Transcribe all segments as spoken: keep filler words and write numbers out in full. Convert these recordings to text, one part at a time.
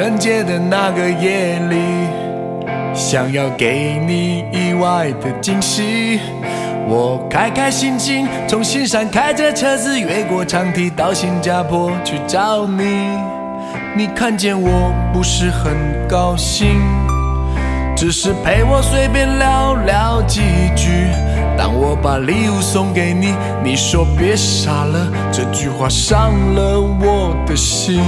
人节的那个夜里，想要给你意外的惊喜。我开开心心从新山开着车子越过长堤到新加坡去找你，你看见我不是很高兴，只是陪我随便聊聊几句。当我把礼物送给你，你说别傻了，这句话伤了我的心。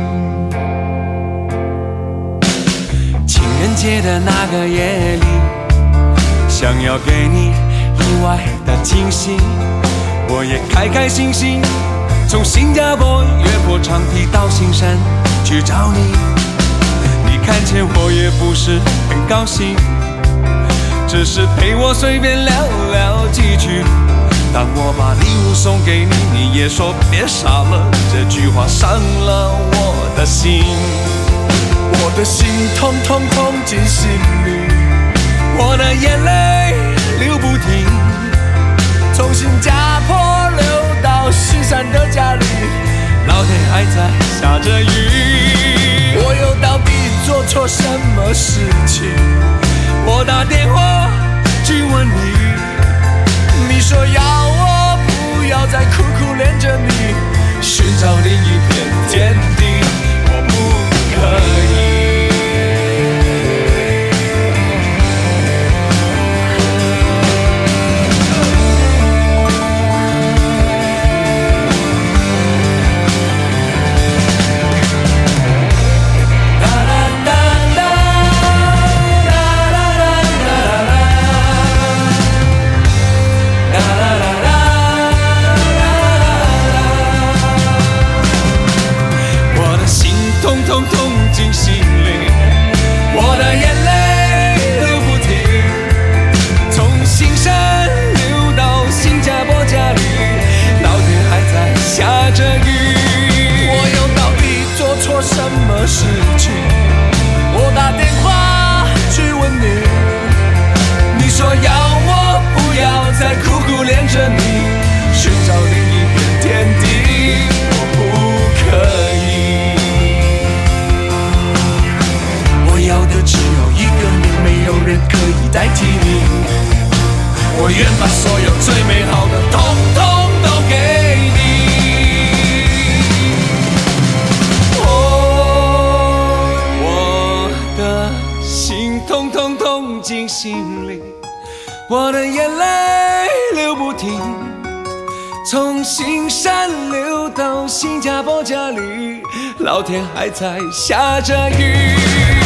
情人节的那个夜里，想要给你意外的惊喜，我也开开心心从新加坡越过长堤到新山去找你，你看见我也不是很高兴，只是陪我随便聊聊几句。当我把礼物送给你，你也说别傻了，这句话伤了我的心。 我的心痛痛痛进心里， 我的眼泪流不停， 从新加坡流到西山的家里， 老天还在下着雨。 我又到底做错什么事情？ 我打电话去问你， 你说要我不要再苦苦恋着你， 寻找另一片天地，我不可以。痛痛进心里，我的眼泪流不停，从新山流到新加坡家里，老天还在下着雨。 我又到底做错什么事情？我打电话去问你， 你说要我不要再苦苦恋着你，寻找另一片天地，我不可以。要的只有一个你，没有人可以代替你。我愿把所有最美好的统统都给你。哦，我的心痛痛痛进心里，我的眼泪流不停，从新山流到新加坡家里，老天还在下着雨。